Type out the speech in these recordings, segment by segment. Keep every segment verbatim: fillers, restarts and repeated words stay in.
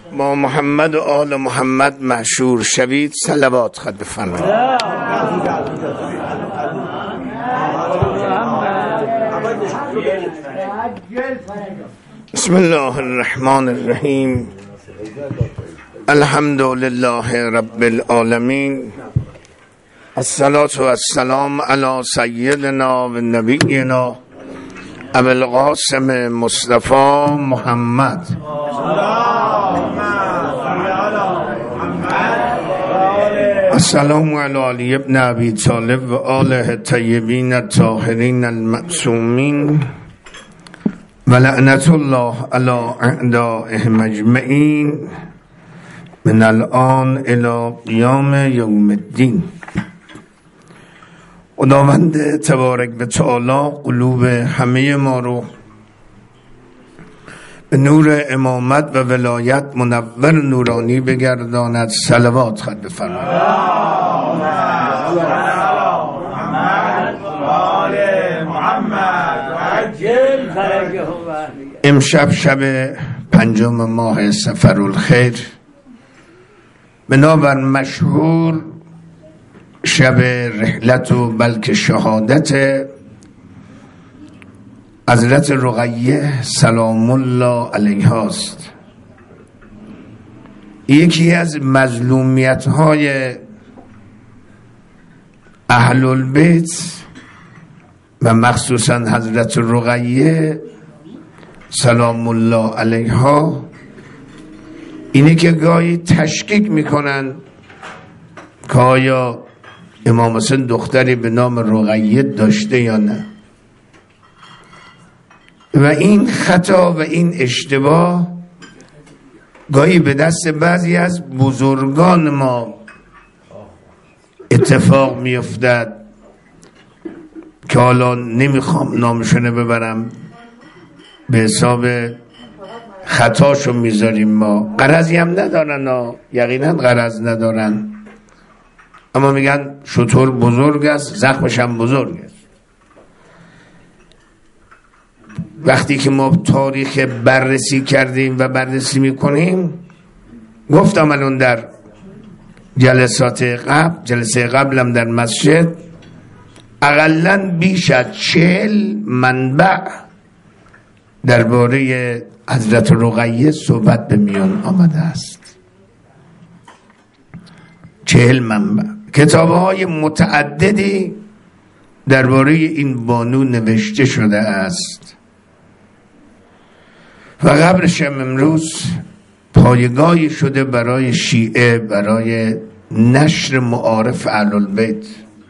با محمد و آل محمد مشهور شوید. صلوات خود بفرمایید. بسم الله الرحمن الرحیم. الحمد لله رب العالمین. الصلاة والسلام علی سیدنا و نبینا ابو القاسم مصطفی محمد. السلام علی علی ابن ابی طالب و آله الطیبین الطاهرین المعصومین و لعنت الله علی اعدائهم اجمعین من الان الی قیام یوم الدین. خداوند تبارک و تعالی قلوب همه ما رو به نور امامت و ولایت منور نورانی بگرداند. صلوات خود بفرمایید. امشب شب پنجم ماه صفرالخیر، بنابر مشهور شب رحلت و بلکه شهادت حضرت رقیه سلام الله علیها است. یکی از مظلومیت های اهل البیت و مخصوصا حضرت رقیه سلام الله علیها اینه که گاهی تشکیک میکنن که آیا امام حسین دختری به نام رقیه داشته یا نه، و این خطا و این اشتباه گاهی به دست بعضی از بزرگان ما اتفاق میافتد که حالا نمیخوام نامشونه ببرم، به حساب خطاشو میذاریم. ما غرضی هم ندارن ها، یقینا غرض ندارن، اما میگن شطور بزرگ است زخمش هم بزرگ است. وقتی که ما تاریخ بررسی کردیم و بررسی میکنیم، گفتم الان در جلسات قبل جلسه قبلم در مسجد اقلاً بیش از چهل منبع درباره حضرت رقیه صحبت به میان آمده است. چهل منبع، کتاب‌های متعددی درباره این بانو نوشته شده است و قبرش هم امروز پایگاهی شده برای شیعه، برای نشر معارف اهل البیت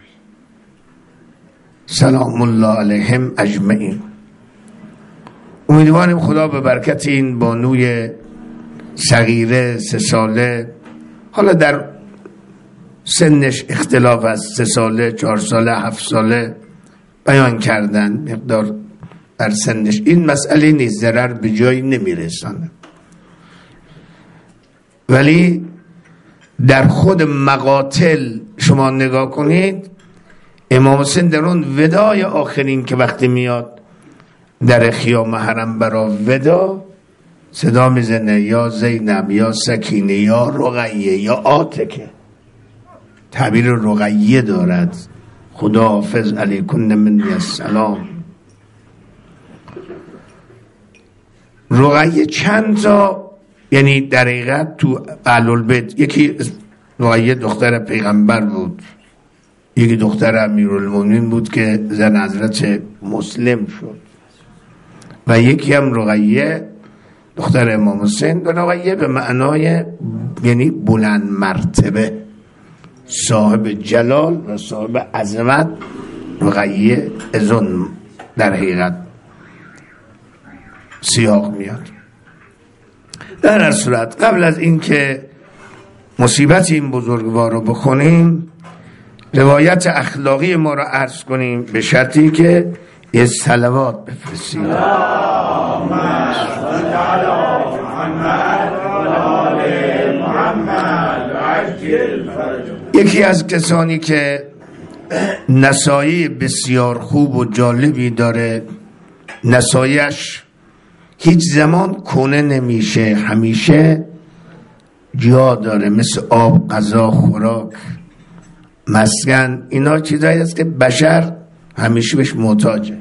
سلام الله علیهم اجمعین. امیدواریم خدا به برکت این بانوی صغیره سه ساله، حالا در سنش اختلاف از سه ساله، چهار ساله، هفت ساله بیان کردن، مقدار در سنش این مسئله نیست، ضرر به جایی نمیرسانه، ولی در خود مقاتل شما نگاه کنید، امام حسین در اون ودای آخرین که وقتی میاد در خیام حرم برا ودا صدا میزنه یا زینب یا سکینه یا رقیه یا عاتکه، تعبیر رقیه دارد، خدا حافظ علیکن منی السلام. رقیه چند تا، یعنی در حقیقت تو اهل البیت یکی رقیه دختر پیغمبر بود، یکی دختر امیرالمومنین بود که زن حضرت مسلم شد، و یکی هم رقیه دختر امام حسین. رقیه به معنای یعنی بلند مرتبه، صاحب جلال و صاحب عظمت. رقیه از اون در حقیقت سیاق میاد. در هر صورت قبل از این که مصیبت این بزرگوار رو بخونیم، روایت اخلاقی ما رو عرض کنیم، به شرطی که یه صلوات بفرستیم. یکی از کسانی که نصایح بسیار خوب و جالبی داره، نصایحش هیچ زمان کنه نمیشه، همیشه جا داره، مثل آب، غذا، خوراک، مسکن. اینا چیزایی است که بشر همیشه بهش محتاجه.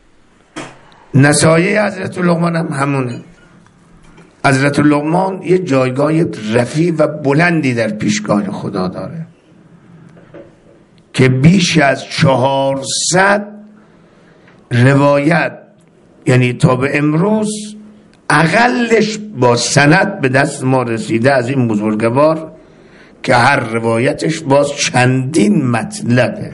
نصایح حضرت لقمان هم همونه. حضرت لقمان یه جایگاه رفیع و بلندی در پیشگاه خدا داره که بیش از چهارصد روایت، یعنی تا به امروز اقلش با سند به دست ما رسیده از این بزرگوار که هر روایتش باز چندین مطلبه.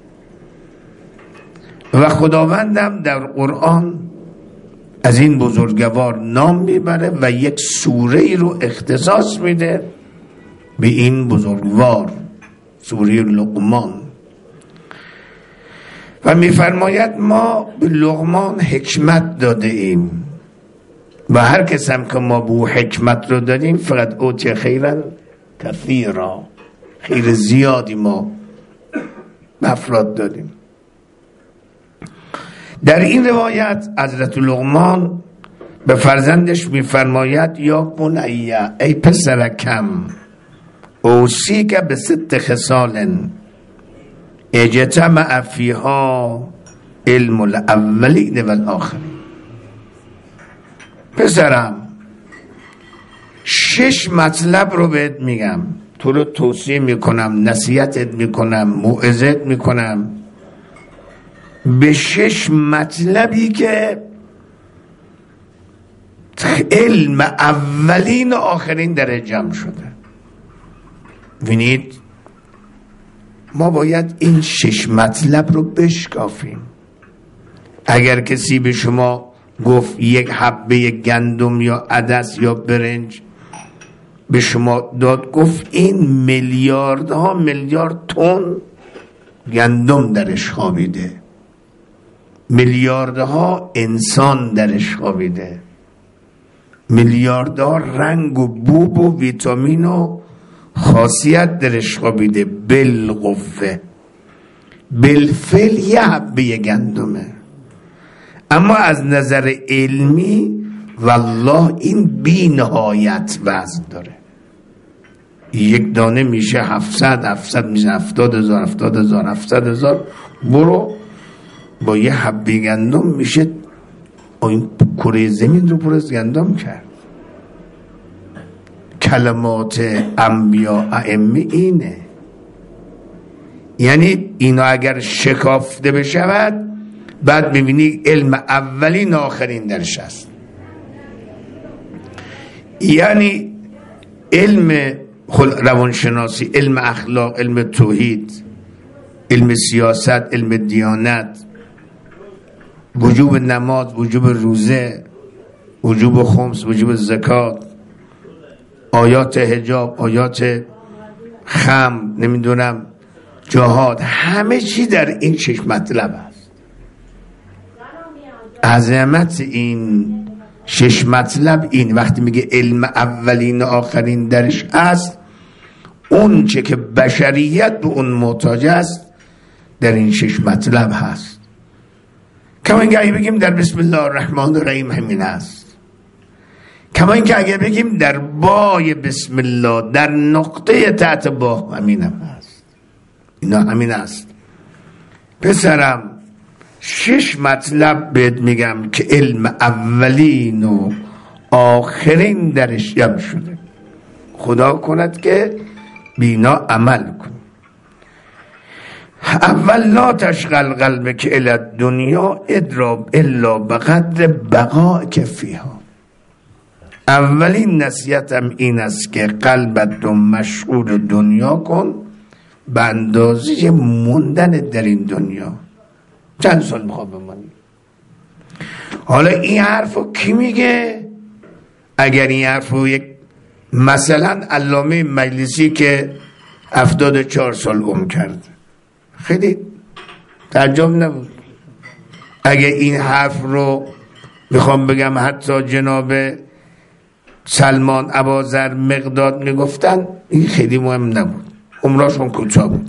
و خداوندم در قرآن از این بزرگوار نام میبره و یک سوره ای رو اختصاص میده به این بزرگوار، سوره لقمان، و میفرماید ما به لقمان حکمت داده ایم و هر کس هم که ما به او حکمت رو دادیم فقط اوتی خیرا کثیرا، خیر زیادی ما به افراد دادیم. در این روایت حضرت لقمان به فرزندش میفرماید یا بنیه، ای پسرکم، اوصیک به ست خصال اجتمع فیها علم الاولین والآخرین. پسرم شش مطلب رو بهت میگم، تو رو توصیه میکنم، نصیحتت میکنم، موعظت میکنم به شش مطلبی که علم اولین و آخرین در جمع شده. ببینید ما باید این شش مطلب رو بشکافیم. اگر کسی به شما گفت یک حبه گندم یا عدس یا برنج به شما داد، گفت این میلیاردها میلیارد تن گندم درش خوابیده، میلیاردها انسان درش خوابیده، میلیاردها رنگ و بوب و ویتامین و خاصیت درش خوابیده. بالقوه بالفعل یه حبه گندمه، اما از نظر علمی والله این بی نهایت وزن داره. یک دانه میشه هفتصد، هفتصد میشه هفتاد هزار، هفتاد هزار، هفتصد هزار. برو با یه حبه گندم میشه این کره زمین رو پر از گندم کرد. کلمات انبیا ائمه اینه، یعنی اینا اگر شکافته بشود بعد میبینی علم اولین آخرین درش هست. یعنی علم روانشناسی، علم اخلاق، علم توحید، علم سیاست، علم دیانت، وجوب نماز، وجوب روزه، وجوب خمس، وجوب زکات، آیات حجاب، آیات خمر، نمیدونم جهاد، همه چی در این شش مطلب است. عظمت این شش مطلب این وقتی میگه علم اولین آخرین درش است، اون چه که بشریت به اون محتاج است در این شش مطلب هست. کما اینکه اگه بگیم در بسم الله الرحمن الرحیم همین است، کما اینکه اگه بگیم در بای بسم الله، در نقطه تحت با همین هم هست. اینا همین است. پسرم شش مطلب بهت میگم که علم اولین و آخرین درش جمع شده. خدا کند که بینا عمل کن. اول لا تشغل قلبک الی الدنیا ادراب الا بقدر بقائک فیها. اولین نصیحتم این است که قلبت رو مشغول دنیا کن به اندازه موندن در این دنیا. چند سال میخواد بمانی؟ حالا این حرفو کی میگه؟ اگر این حرفو یک مثلا علامه مجلسی که هفتاد و چهار سال عمر کرد، خیلی تعجب نبود. اگر این حرف رو میخوام بگم حتی جناب سلمان اباذر مقداد میگفتن، این خیلی مهم نبود، عمرشون کوتاه بود.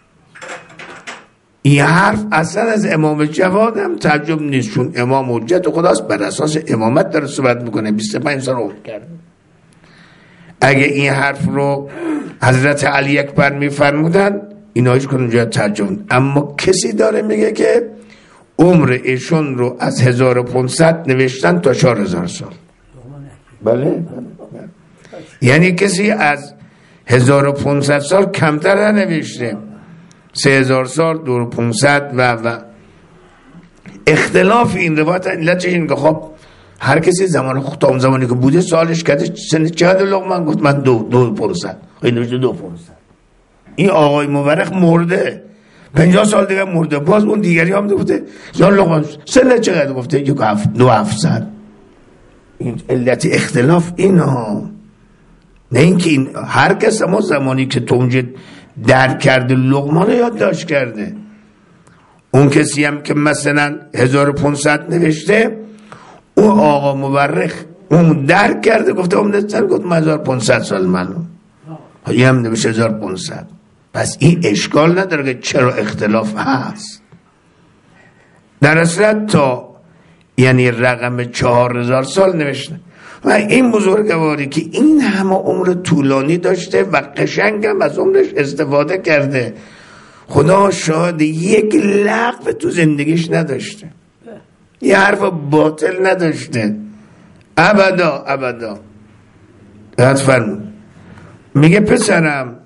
این حرف اصلا از امام جواد هم تعجب نیست، چون امام حجت خداست، بر اساس امامت داره صحبت میکنه. بیست و پنج سال عمر کرد. اگه این حرف رو حضرت علی اکبر میفرمودن اینا هیچ کنون جا ترجمه. اما کسی داره میگه که عمر ایشون رو از هزار و پانصد نوشتن تا چهار هزار سال. بله. یعنی کسی از هزار و پانصد سال کمتر ننوشته، سه هزار سال، دو و پانصد و و اختلاف این روایت علتش این که خب هر کسی زمان خود اون زمانی که بوده سالش کرده سن چقدر لقمان گفت من دو دو پانصد این نوشته دو پانصد. این آقای مبارک مرده پنجاه سال دیگه مرده، باز اون دیگری هم بوده یا لقمان سن چقدر گفته یک هفت دو هفتصد. این علت اختلاف اینا، نه اینکه این هر کس ما زمانی که تو اونجا درک کرده لقمان یادداشت کرده. اون کسی هم که مثلا هزار و پانصد نوشته اون آقا مورخ اون درک کرده گفته اون نستن گفت من هزار و پانصد سال منو این هم نوشته هزار و پانصد. پس این اشکال نداره که چرا اختلاف هست. در اصل تا یعنی رقم چهار هزار سال نوشته و این بزرگواری که این همه عمر طولانی داشته و قشنگ هم از عمرش استفاده کرده، خدا شاهد یک لغو تو زندگیش نداشته، یه حرف باطل نداشته، ابدا ابدا. داد فرمون میگه پسرم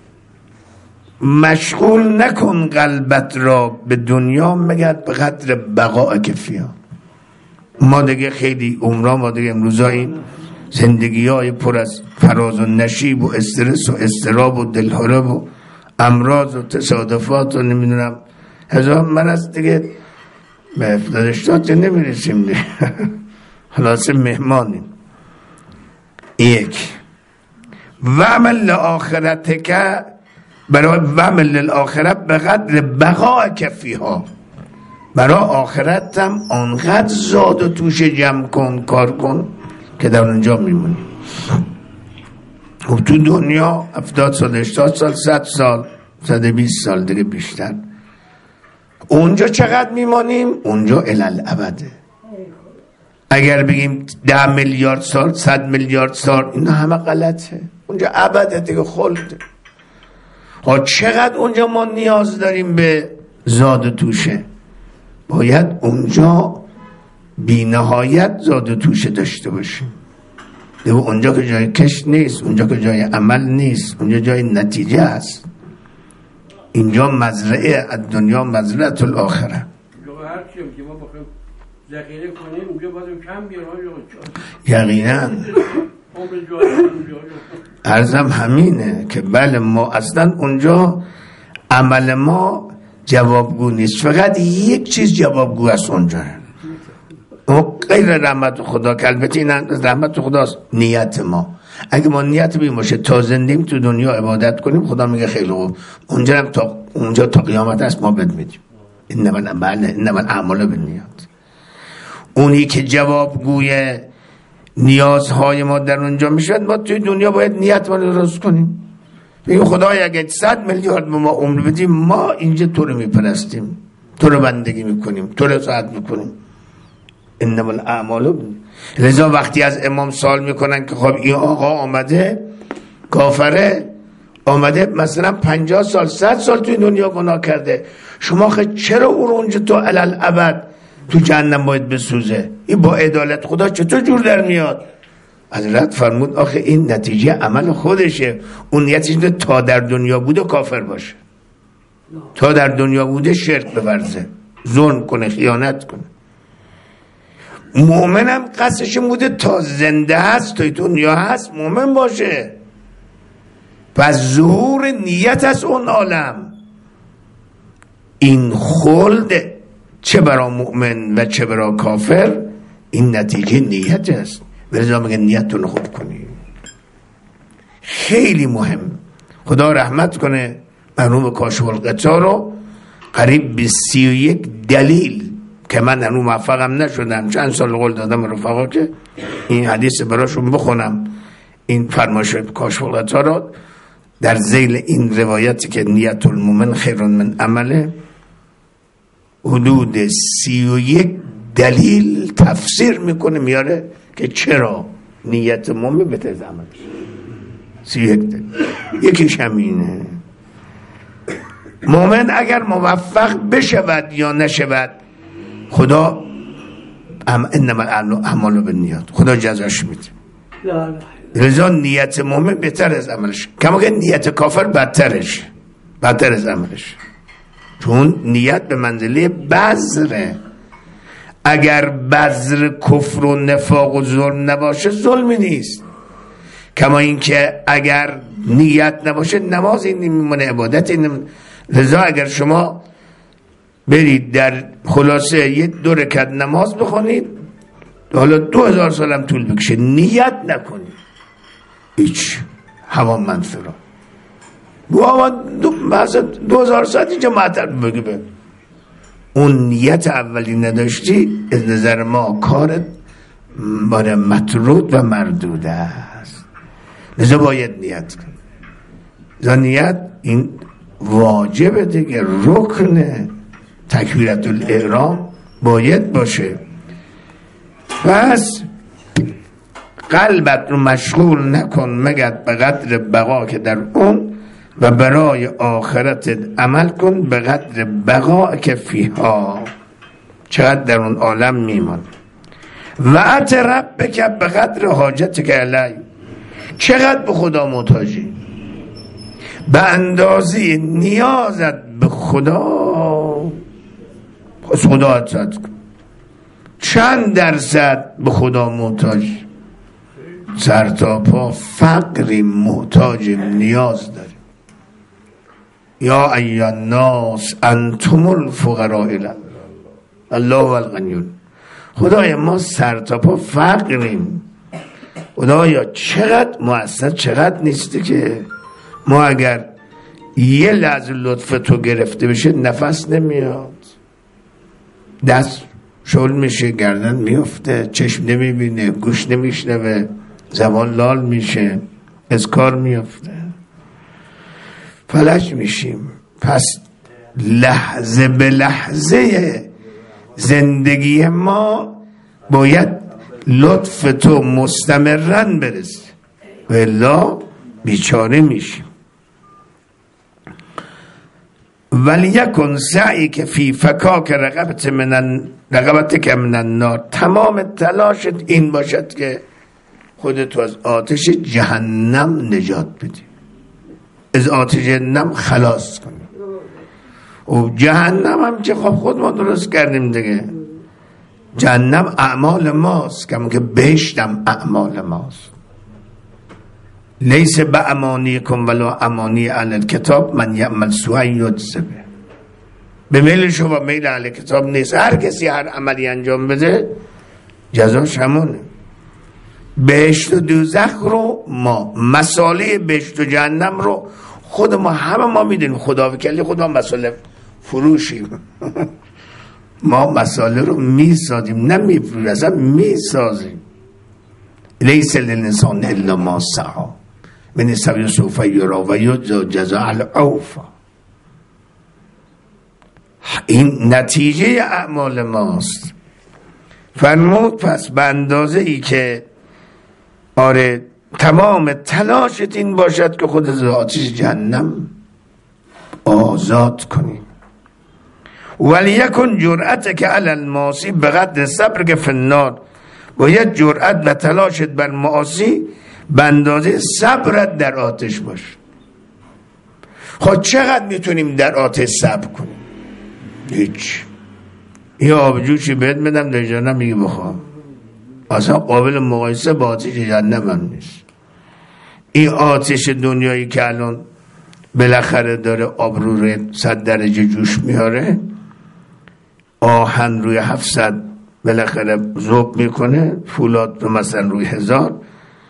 مشغول نکن قلبت را به دنیا مگر به قدر بقا کفیا. ما دیگه خیلی عمرا ما دیگه امروزا این زندگی های پر از فراز و نشیب و استرس و استراب و دلهره و امراض و تصادفات و نمیدونم هزار من از دیگه به افتادشتات نمیرسیم دیگه خلاص مهمانیم. یک وعمل لآخرت که برای وعمل للآخرت به قدر بقا کفیها، برای آخرت هم آنقدر زاد و توش جمع کن کار کن که در اونجا میمونی. خب تو دنیا هفتاد سال هشتاد سال صد سال صد و بیست سال دیگه بیشتر. اونجا چقدر میمانیم؟ اونجا الالعبده. اگر بگیم ده میلیارد سال صد میلیارد سال اینا همه غلطه. اونجا ابده دیگه خلده. ها چقدر اونجا ما نیاز داریم به زاد و توشه. باید اونجا بی نهایت زاد و توشه داشته باشیم. دیگه اونجا که جای کش نیست، اونجا که جای عمل نیست، اونجا جای نتیجه است. اینجا مزرعه از دنیا مزرعه الاخره. هر چیم که ما بخوایم ذخیره کنیم اونجا باید کم بیارم. یقینا عرضم همینه که بله ما اصلا اونجا عمل ما جوابگو نیست، فقط یک چیز جوابگو است اونجا، اون غیر رحمت خدا که البته این رحمت خداست، نیت ما. اگه ما نیت بیم باشه تا زندگیم تو دنیا عبادت کنیم خدا میگه خیلی خوب اونجا هم تا اونجا تا قیامت است ما بد میدیم. انما بله انما الاعمال بالنیات. اونی که جوابگوی نیازهای ما در اونجا میشد ما توی دنیا باید نیت ما رو درست کنیم. بگیم خدای اگه صد میلیارد به ما عمر بدیم ما اینجا تو رو میپرستیم، تو رو بندگی میکنیم، تو رو اطاعت میکنیم. انما الاعمال. لذا وقتی از امام سوال میکنن که خب این آقا آمده کافره، آمده مثلا پنجاه سال صد سال توی دنیا گناه کرده، شما خیلی چرا او رو اونجا تو الالعبد تو جهنم باید بسوزه؟ این با عدالت خدا چطور جور در میاد؟ حضرت فرمود آخه این نتیجه عمل خودشه. اون نیتش اینه تا در دنیا بوده کافر باشه، تا در دنیا بوده شرک بورزه، ظلم کنه، خیانت کنه. مؤمنم قصدش بوده تا زنده هست تا دنیا هست مؤمن باشه. پس ظهور نیت از اون عالم این خلد چه برای مؤمن و چه برای کافر این نتیجه نیت است. ولذا میگه نیتتون خوب کنید. خیلی مهم. خدا رحمت کنه مرحوم کاشف القطار رو قریب به سی و یک دلیل که من هنوز موفقم نشدم، چند سال قول دادم رفقا که این حدیث براشون بخونم، این فرمایش کاشف القطار رو در ذیل این روایتی که نیت المؤمن خیر من عمله حدود سی و یک دلیل تفسیر میکنه میاره که چرا نیت مومن بهتر از عملش. سی و یک دلیل. یکیش همینه. مومن اگر موفق بشود یا نشود، خدا انما الاعمال بالنیات، خدا جزاش میده. لذا نیت مومن بهتر از عملش، کما که نیت کافر بدترش بدتر از عملش، چون نیت به منزله بذره. اگر بذر کفر و نفاق و ظلم نباشه ظلمی نیست، کما اینکه اگر نیت نباشه نماز این نمیمونه، عبادت این نمیمونه. لذا اگر شما برید در خلاصه یه دو رکعت نماز بخونید، حالا دو هزار سالم طول بکشه، نیت نکنید هیچ هوا منفرا بابا دو, دو هزار ساعت اینجا معطل بگی به اون نیت اولی نداشتی، از نظر ما کارت باره مطرود و مردود است. لذا باید نیت کن. لذا نیت این واجبه دیگه، رکنه، تکبیرت الاحرام باید باشه. پس قلبت رو مشغول نکن مگر به قدر بقا که در اون، و برای آخرت عمل کن به قدر بقا که فیها، چقدر در اون عالم میمان. و اترب بکن به قدر حاجت که علی، چقدر به خدا محتاجی، به اندازه نیازت به خدا از خدا اطاعت کن. چند درصد به خدا محتاج؟ سر تا پا فقری محتاجیم، نیاز داریم. یا ایها الناس انتم الفقراء الی الله الغنی. خدایا ما سر تا پا فقریم، خدایا چقدر مؤثر، چقدر نیستی که ما اگر یه لحظه لطف تو گرفته بشه نفس نمیاد، دست شل میشه، گردن میفته، چشم نمیبینه، گوش نمیشنوه، زبان لال میشه، از کار میفته، فلج میشیم. پس لحظه به لحظه زندگی ما باید لطف تو مستمرن برسه، و الا بیچاره میشیم. ولی یکن سعی که فی فکاک رقبت من رقبت که من النار، تمام تلاشت این باشد که خودتو از آتش جهنم نجات بدی، از آتش جهنم خلاص کنی. و جهنم هم که خب خود ما درست کردیم دیگه، جهنم اعمال ماست، کما که بهشتم اعمال ماست. لیس بأمانیکم ولا امانی اهل الکتاب من یعمل سوءا یجزه به. به میل شما میل اهل کتاب نیست، هر کسی هر عملی انجام بده جزاش همونه. بهشت و دوزخ رو ما، مساله بهشت و جهنم رو خود ما همه ما میدونیم، خدا وکیلی خدا مساله فروشیم ما مساله رو میسازیم، نه میفروشیم، اصلا میسازیم. لیس للانسان الا ما سعی من سعی سوف یرا و یجزا جزاء الاوفی. این نتیجه اعمال ماست. فرمود پس به اندازه ای که آره تمام تلاشت این باشد که خود از آتش جهنم آزاد کنی. ولی یکن جرأت که علی المعاصی به قدر صبر که فی النار، باید جرأت و تلاشت بر معاصی به اندازه صبرت در آتش باش. خب چقدر میتونیم در آتش صبر کنیم؟ هیچ. یه آبجوشی بهت بدم در جهنم میگه بخوام، اصلا قابل مقایسه با آتش جهنم هم نیست. این آتش دنیایی که الان بالاخره داره آب رو صد درجه جوش میاره، آهن روی هفتصد بالاخره ذوب میکنه، فولاد رو مثلا روی هزار،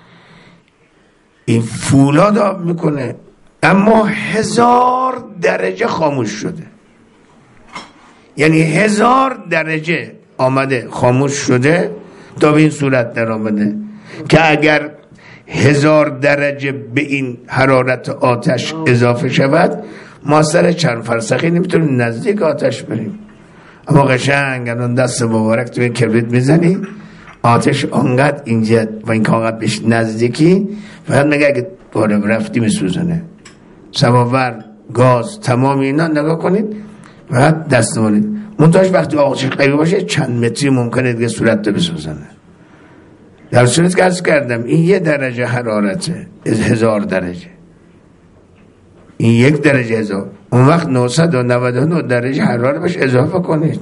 این فولاد آب میکنه، اما هزار درجه خاموش شده. یعنی هزار درجه آمده خاموش شده تا به این صورت در آمده که اگر هزار درجه به این حرارت آتش اضافه شود، ما سر چند فرسخی نمیتونیم نزدیک آتش بریم. اما قشنگ الان دست مبارک تو این کبریت میزنی، آتش آنقدر اینجا و این که آنقدر بهش نزدیکی فقط مگه اگه باره رفتی میسوزنه، سماور، گاز، تمام اینا نگاه کنید فقط دست نمونید. منتهاش وقتی آتش قوی باشه چند متری ممکنه دیگه صورت رو بسوزنه. در صورت که عرض کردم این یه درجه حرارته از هزار درجه، این یک درجه هزار، اون وقت نهصد و نود و نه درجه حرارت بهش اضافه کنید.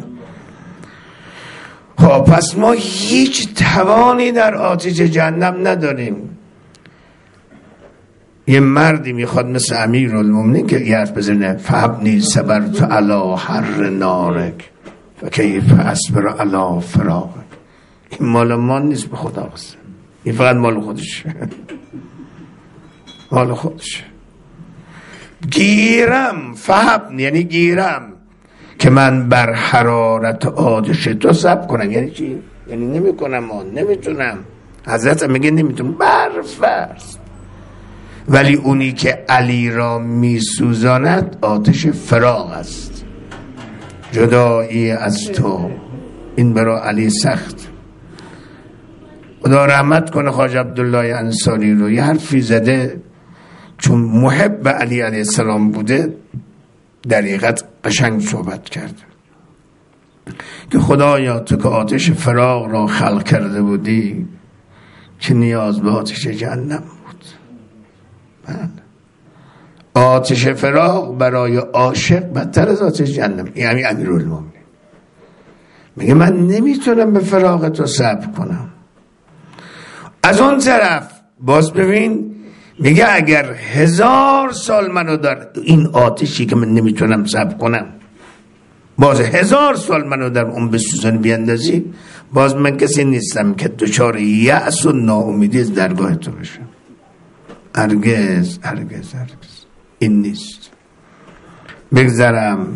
خب پس ما هیچ توانی در آتش جهنم نداریم. یه مردی میخواد مثل امیرالمومنین که یه حرف بزنه فحبنی صبرت علی حر نارک فکیف اصبر علی فراقک. این مال ما نیست، به خدا قسم، این فقط مال خودشه، مال خودشه. گیرم فحبنی یعنی گیرم که من بر حرارت آتش تو صبر کنم. یعنی چی؟ یعنی نمی کنم، ما نمیتونم. حضرت میگه نمیتونم، برف است. ولی اونی که علی را میسوزاند آتش فراق است. جدایی از تو این برای علی سخت. خدا رحمت کنه خواجه عبدالله انصاری رو، یه حرفی زده چون محب علی علیه السلام بوده در حقیقت قشنگ صحبت کرد که خدایا تو که آتش فراق را خلق کرده بودی که نیاز به آتش جهنم بود. من آتش فراق برای عاشق بدتر از آتش جهنم. یعنی امیرالمومنین میگه من نمیتونم به فراق تو صبر کنم. از اون طرف باز ببین میگه اگر هزار سال منو در این آتشی که من نمیتونم صبر کنم، باز هزار سال منو در اون بسوزن بیندازی، باز من کسی نیستم که دچار یأس و ناامیدی از درگاه تو بشم. هرگز هرگز هرگز این نیست. بگذرم.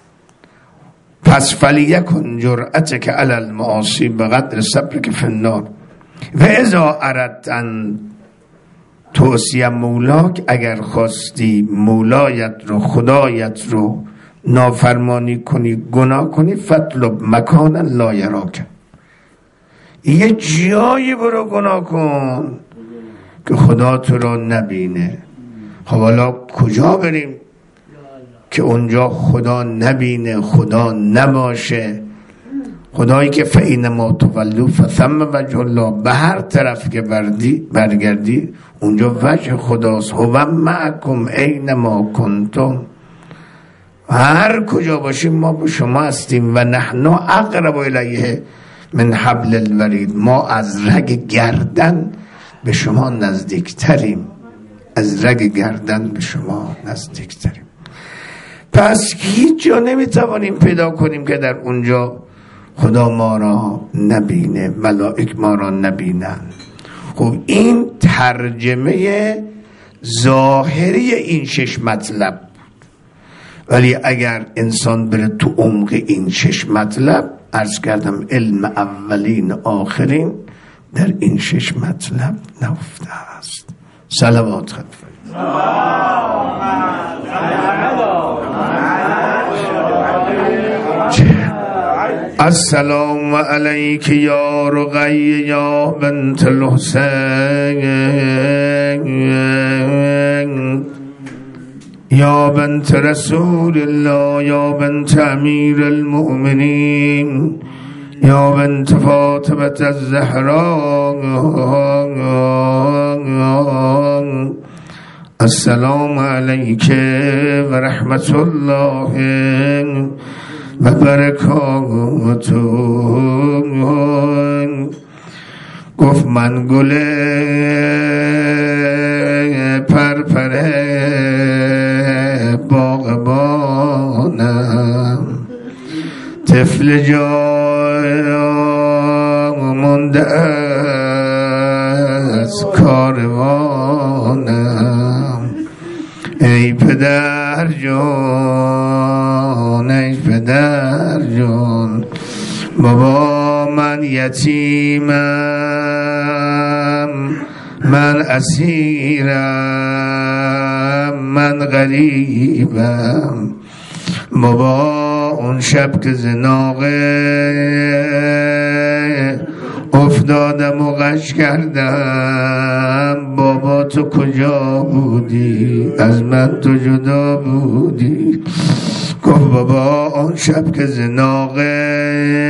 پس فلیکن جرأتک علی المعاصی بقدر صبرک فی النار و اذا اردت ان توصیه مولاک، اگر خواستی مولایت رو، خدایت رو نافرمانی کنی، گناه کنی، فطلب مکانا لا یراک، یه جایی برو گناه کن که خدا تو رو نبینه. خب حالا کجا بریم که اونجا خدا نبینه، خدا نباشه؟ خدایی که فینما تولوا فثم وجه الله، به هر طرف که بردی برگردی اونجا وجه خداست. هو معکم اینما کنتم، هر کجا باشیم ما با شما هستیم. و نحن اقرب الیه من حبل الورید، ما از رگ گردن به شما نزدیکتریم، از رگ گردن به شما نزدیکتریم. پس هیچ جا نمیتوانیم پیدا کنیم که در اونجا خدا ما را نبینه، ملائک ما را نبینن. خب این ترجمه ظاهری این شش مطلب بود، ولی اگر انسان بره تو عمق این شش مطلب، عرض کردم علم اولین آخرین در این شش مطلب نهفته است. صلوات خدمت السلام علیک یا رقی یا بنت الحسین یا بنت رسول الله یا بنت امیر المؤمنین یا بنت فاطمه الزهراء. السلام علیک و رحمت الله و برکاته. گفت من گل پرپره باغبانم، طفل جای مونده از کاروانم. ای پدر جان، ای پدر جان، بابا من یتیمم، من اسیرم، من غریبم. بابا اون شب که زناقه افتادم و غش کردم بابا تو کجا بودی، از من تو جدا بودی. گفت بابا آن شب که زناقه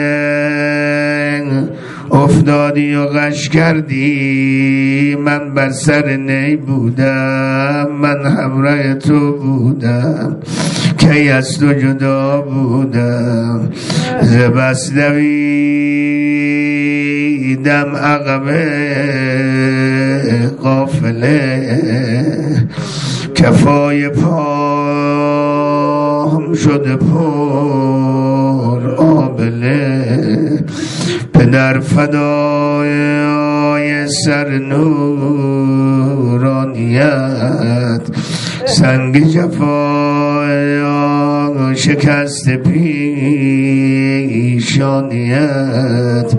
افتادی و غش کردی، من بر سر نی بودم، من همراه تو بودم، کی از تو جدا بودم. ز بس دویدم عقب قافله، کفای پام شده پر آبله. پدر فدای سر نورانیت، سنگ جفای شکست پیشانیت.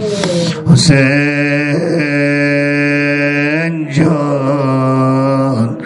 حسین جان،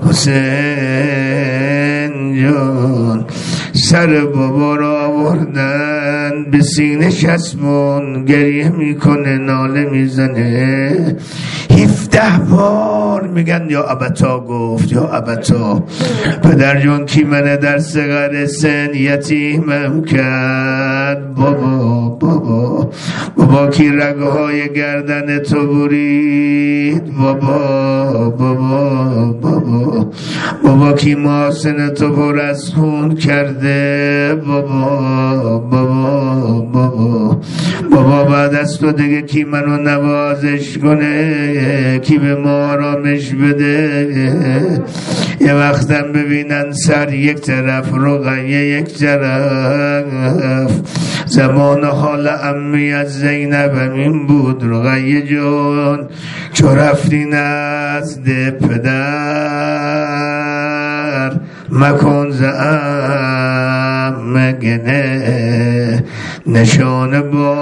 حسین جان، سر بابا را آوردن به سینه چسبون، گریه میکنه ناله میزنه. هفده بار میگن یا ابتا، گفت یا ابتا. پدر جون کی منه در صغر سن یتیمم کرد، بابا بابا بابا کی رگهای گردن تو برید، بابا بابا بابا بابا کی ماسن تو پر از خون کرده، بابا بابا بابا بابا بعد از تو دیگه کی منو نوازش کنه، کی به ما آرامش بده. یه وقتم ببینن سر یک طرف، رقیه یک طرف. زمان حال امی از زینب این بود، رقیه جون چو رفتی نزد پدر، مکن ز عمه گله. نشان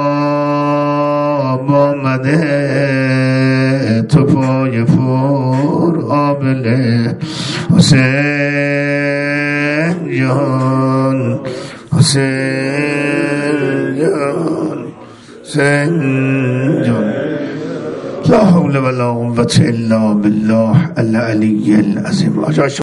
باب آمده تو پای پر آبله. حسین جان، حسین جان، حسین جان. لا حول ولا قوة الا بالله العلی العظیم.